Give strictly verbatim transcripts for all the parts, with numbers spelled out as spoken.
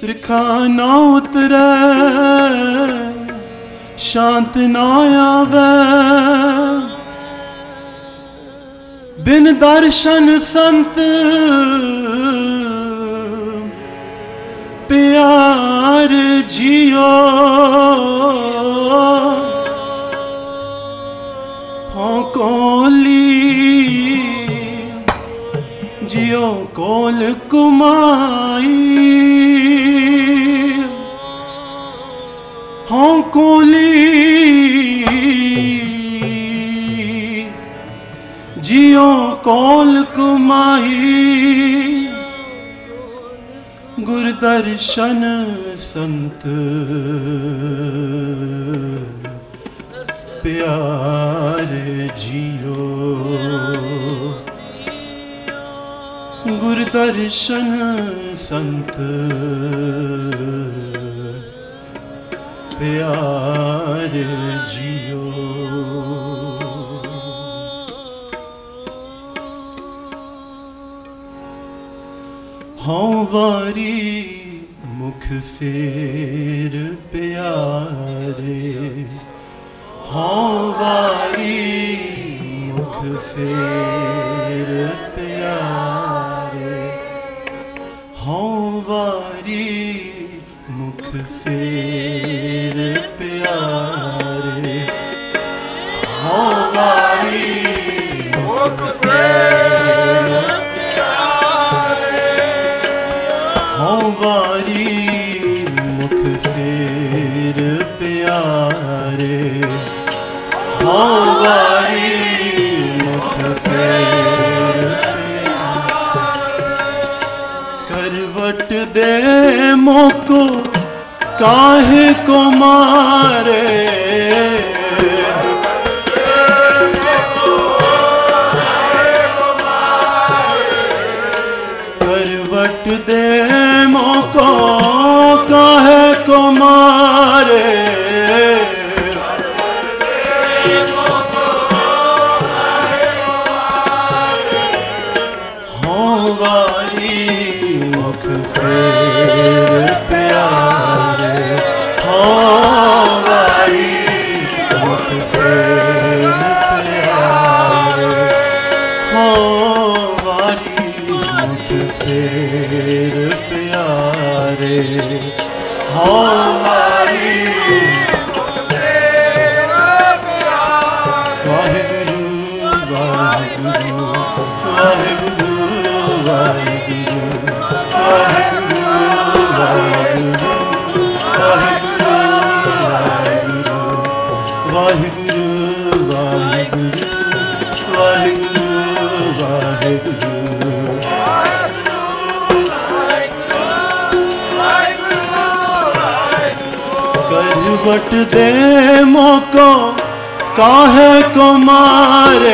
त्रिखा ना उतरे शांत ना आवे बिन दर्शन संत प्यार जियो हों कोली जियो कोल कुमाई हों कोली जियो कोल कुमाई गुरदर्शन संत प्यार जियो गुरदर्शन संत प्यार जियो। हों वारी मुख फेर प्यारे हों वारी मुख फेर प्यारे हों वारी मुख फेर प्यारे हों वारी मुख फेर हों वारी मुख फेर प्यारे हों वारी मुख फेर करवट दे मोको काहे को मारे करवट दे मोको काहे को मारे हों वारी मुख फेर प्यारे हों वारी मुख फेर प्यारे हों वारी मुख फेर प्यारे हों वारी वाहिगुरु वाहिगुरु वाहिगुरु वाहिगुरु वाहिगुरु वाहिगुरु करवट दे मोको काहे को मारे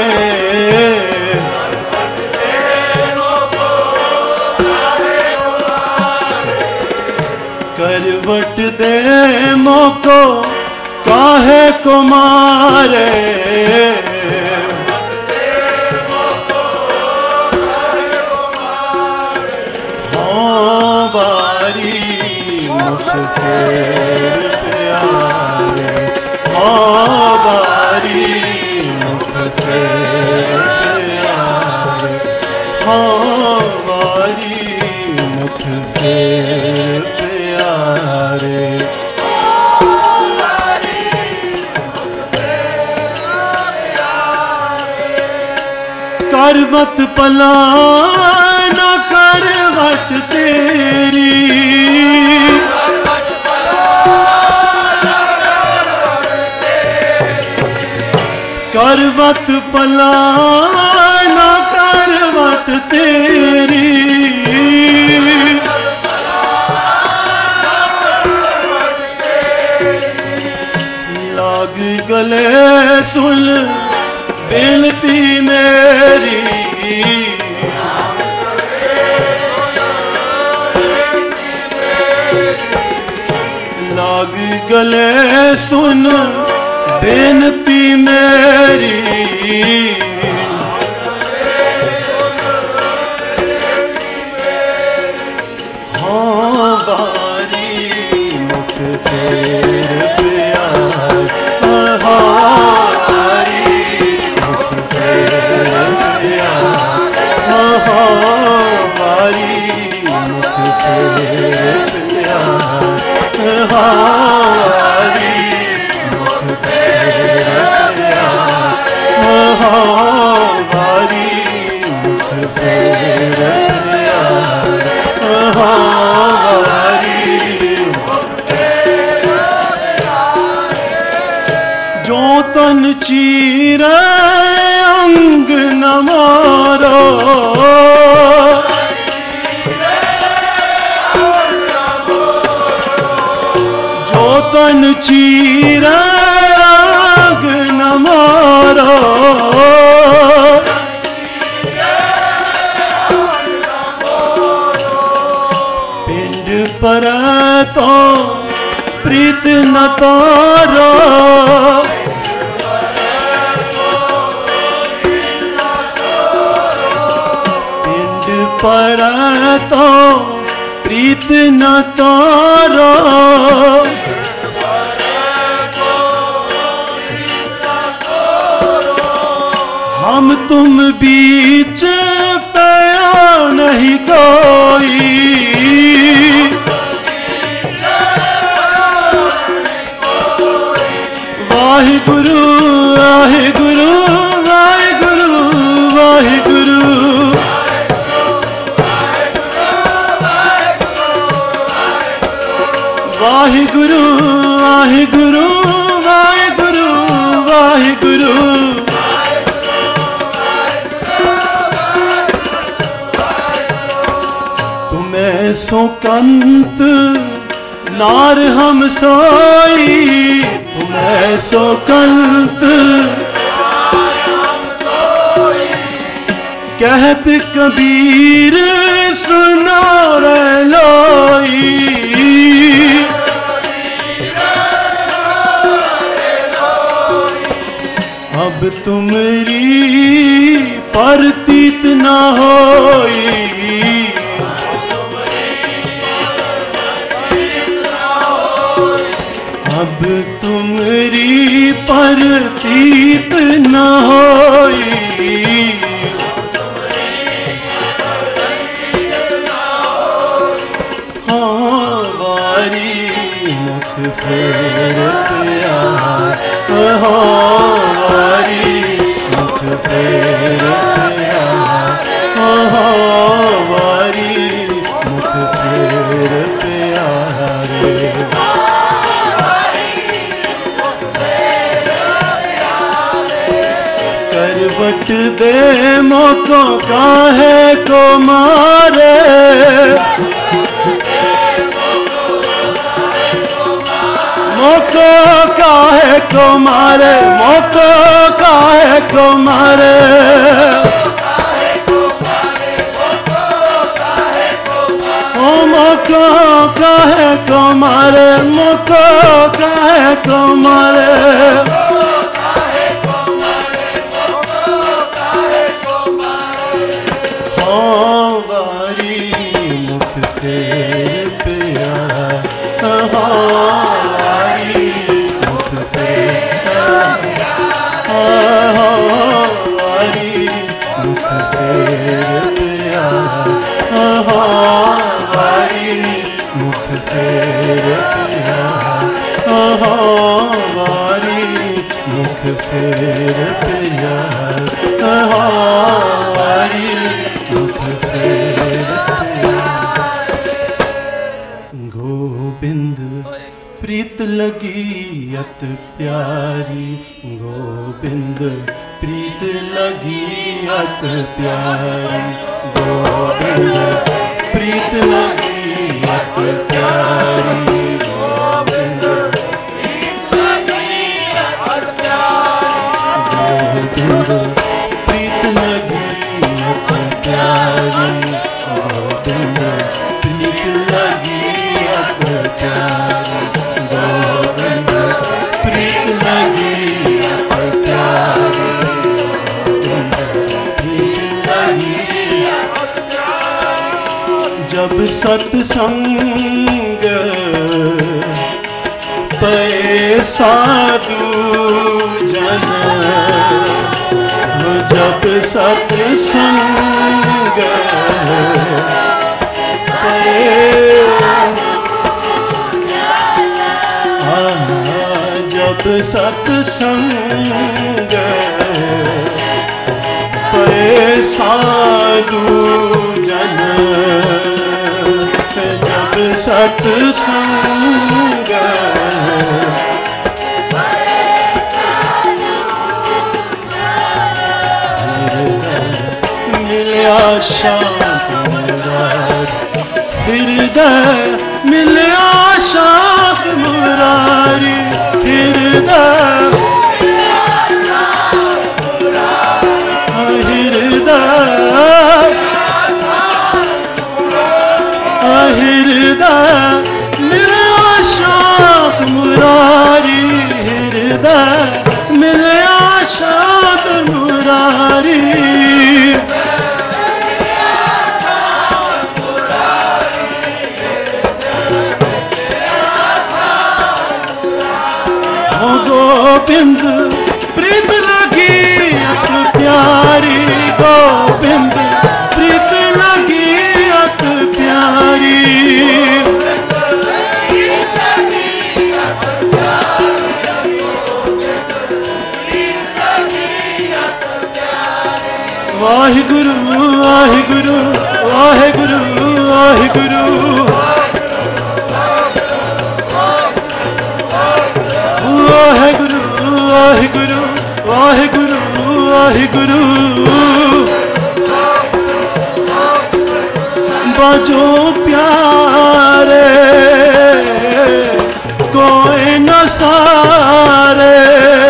करवट दे मोको काहे को मारे हों वारी मुख फेर प्यारे हों वारी मुख फेर प्यारे हों वारी मुख फेर प्यारे करवत पलाना करवट तेरी करवत पलाना करवट तेरी लाग गले सुन बेनती मेरी लाग गले सुन बेनती मेरी हों वारी फेर प्यार हाँ वारी मुख फेर प्यार हाँ वारी मुख फेर प्यार हाँ वारी मुख फेर प्यार हाँ वारी मुख फेर प्यार हाँ वारी जो तन चीरे अंग न मारो जो तन चीरे अंग न मारो पिंड पर तो प्रीत न तारो पर तो प्रीत न तारो हम तुम बीच पया नहीं कोई वाहे गुरु वाहे गुरु वाहे गुरु वाहे गुरु वाहे गुरु वाहे गुरु वाहे गुरु वाहे गुरु तुम्हें सुकंत नार हम सोई तुम्हें सुकंत कहत कबीर सुनो रे लोई अब तुमरी परतीत न होई अब तुमरी परतीत न होई हाँ वारी मुख फेर प्यार हाँ वारी मुख फेर प्यार हाँ वारी मुख फेर प्यार करवट दे मोको काहे को मारे मोको काहे को मारे मोको काहे को मारे ओ मोको काहे को मारे मोको काहे को मारे हाँ वारी मुख फेर प्यार हाँ वारी मुख फेर हाँ वारी मुख फेर प्यार हाँ वारी मुख फेर प्यार हाँ वारी मुख फेर प्यार हाँ वारी मुख फेर गोविंद प्रीत लगी अत प्यारी गोविंद प्रीत लगी अत प्यारी गोविंद प्रीत लगी अत प्यारी गोविंद प्रीत लगी अत प्यारी गोविंद प्रीत लगी अत प्यारी गोविंद प्रीत लगी अत प्यारी गोविंद प्रीत लगी अत प्यारी प्रीत लगी जब सत्संग साधु जन जब सत्संग जब सत्संग पे साधु जन जब सत्संग मिलया शांत हृदय मिलया शांत मुरारी हृदय हृदय मिलया शांत मुरारी हृदय मिलया शांत मुरारी गोविंद प्रीत लगी अत प्यारी गोविंद प्रीत लगी अत प्यारी वाहिगुरु वाहिगुरु वाहिगुरु वाहिगुरु वाहिगुरु वाहिगुरु वाहिगुरु वाहिगुरु बाजो प्यारे कोई न सारे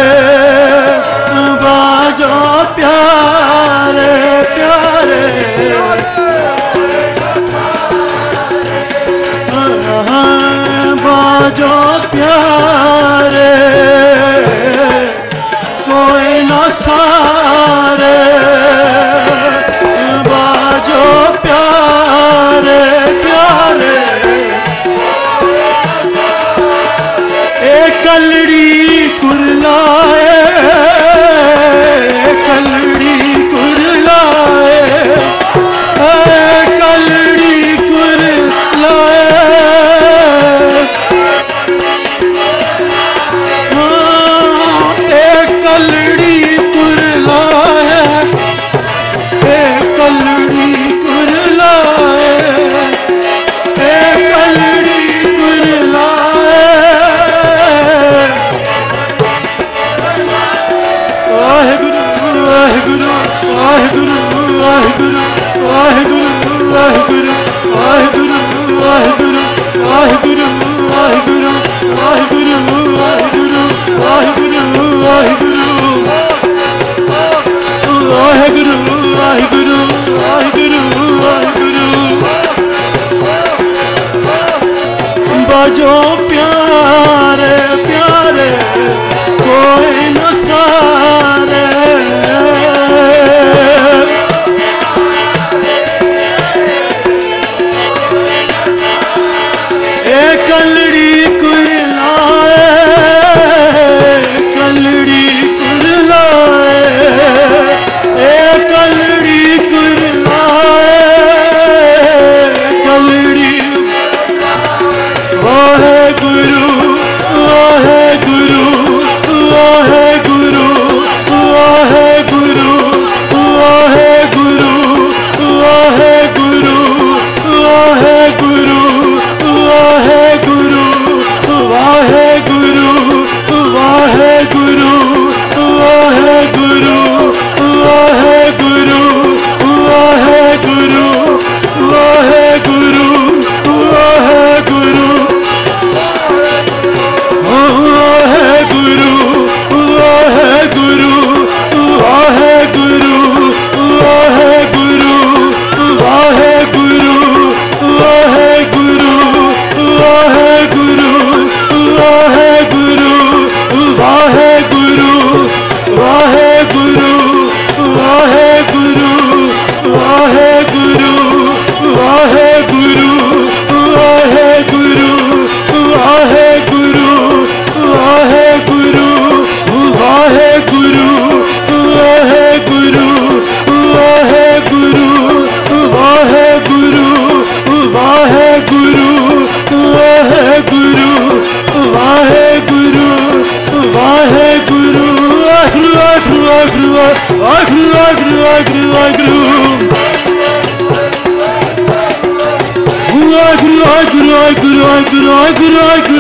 बाजो प्यारे प्यारे बाजो प्यारे कोई न सारे बाजो प्यारे प्यारे एक कलड़ी कुरलाए कलड़ी कुरलाए कलड़ी कुरलाए कलड़ी कुरलाए कलड़ी कुरलाए कलड़ी कुरलाए वाहिगुरु वाहिगुरु वाहिगुरु वाहिगुरु वाहिगुरु वाहिगुरु वाहिगुरु वाहिगुरु वाहिगुरु वाहिगुरु वाहिगुरु वाहिगुरु वाहिगुरु वाहिगुरु वाहिगुरु वाहिगुरु वाहिगुरु वाहिगुरु बाजो प्यारे प्यारे कोई न सारे एक कलड़ी कुरलाए कलड़ी कुरलाए एक कलड़ी कुरलाए कलड़ी वाहिगुरु